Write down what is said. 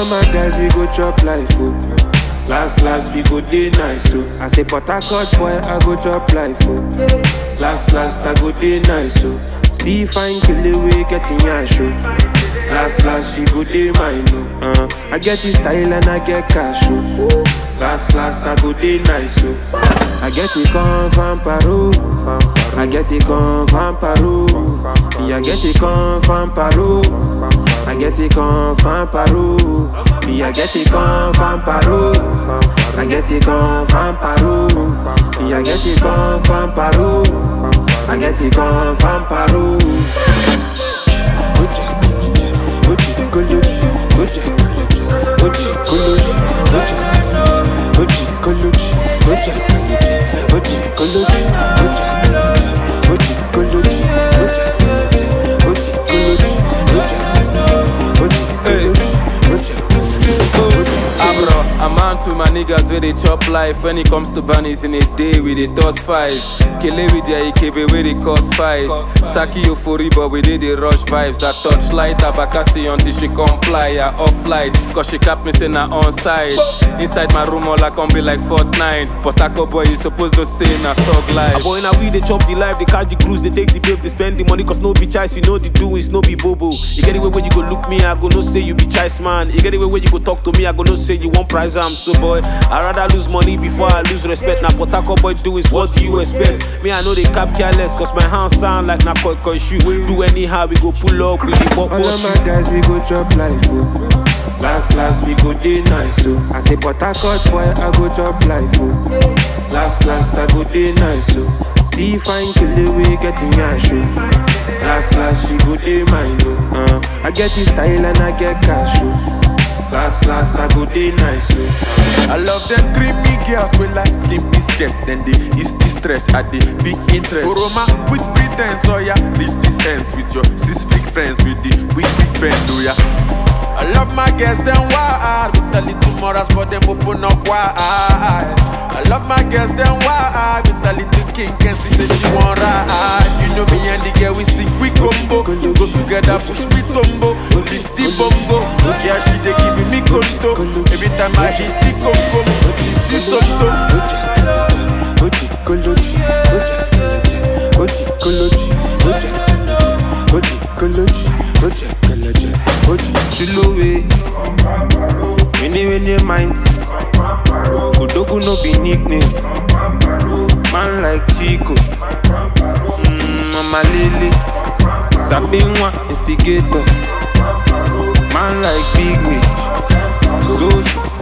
of my guys, we go chop life, oh. Last, we go day nice, oh. I say, but I cut boy, I go chop life, oh. Last, I go day nice, oh. See fine kill the way getting your show. Last, she go day mine, oh. I get this style and I get cash, oh. Last, I go day nice, oh. I get it come from Peru. I get it come from Peru. I get it come from Peru. I get it come from Peru. I get it come from Peru. I get it come from Peru. I get it come from Peru. I get it come from Peru. I'm on to my niggas where they chop life. When it comes to bunnies in a day, we they toss 5. Kele with their IKB where they cause fight. Saki euphoria, but we did the rush vibes. I touch light, Abakasi until she comply. I off light, cause she cap me say na on side. Inside my room all I can be like Fortnite. But Taco boy you supposed to say na thug life. Boy now we they chop the life, they catch the cruise, they take the babe, they spend the money. Cause no be choice, you know the doings, no be bobo. You get it where you go look me, I go no say you be choice man. You get it where you go talk to me, I go no say you want prize. I'm so boy, I rather lose money before I lose respect. Now what Taco boy do is what do you expect? Me I know they cap careless, cause my hands sound like na koi shoe. Do anyhow we go pull up with the pop. All of my guys we go chop life, oh. Last we go day nice, oh. I say but I cut boy I go chop life, oh. Last I go day nice, oh. See fine kill the way getting your show. Last she go day mine, oh. I get this style and I get cash, oh. Last I go day nice, oh. I love them creamy girls with like skin biscuits. Then they ease the stress at the big interest. Oroma with pretense, oh yeah. Reach these ends with your 6 big friends with the big bend, oh yeah. I love my girls, them wild. With a little more as for them open up wide. I love my girls, them wild. With a little king and she say she want ride. You know me and the girl, we sing, we combo. Go together, push me tumbo. Lift the bongo. Yeah, she they giving me conto. Every time I hit the congo, this is something. Chilowe, when your minds. Odogu no be nickname. Man like Chico. Mama Lily. Sabinwa instigator. Man like Big Mitch. Zozo.